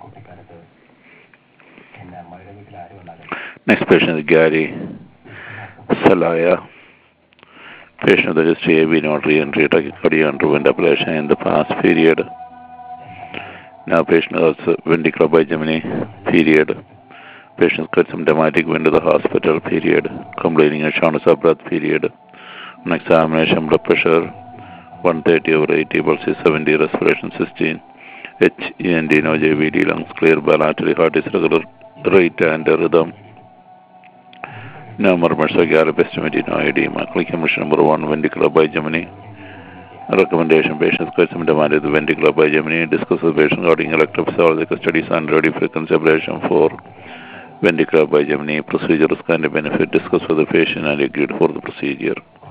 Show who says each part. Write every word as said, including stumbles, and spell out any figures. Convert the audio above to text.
Speaker 1: Next patient is Gary Salaya. Patient with a history of venous re-entry tachycardia underwent ablation in the past period. Now patient has ventricular bigamy period. Patient got some dramatic wind to the hospital period. Complaining of shortness of breath period. On examination blood pressure one thirty over eighty versus seventy, respiration sixteen. H E N D no J V D lungs clear, bilateral heart is regular rate and rhythm. No murmurs of gallop estimate no edema. Clinical mission number one, ventricular bigamy. Recommendation: patients got some demanded the ventricular bigamy. Discuss with patient regarding electrophysiological studies and radiofrequency ablation for ventricular bigamy. Procedure is kind of benefit. Discuss with the patient and agreed for the procedure.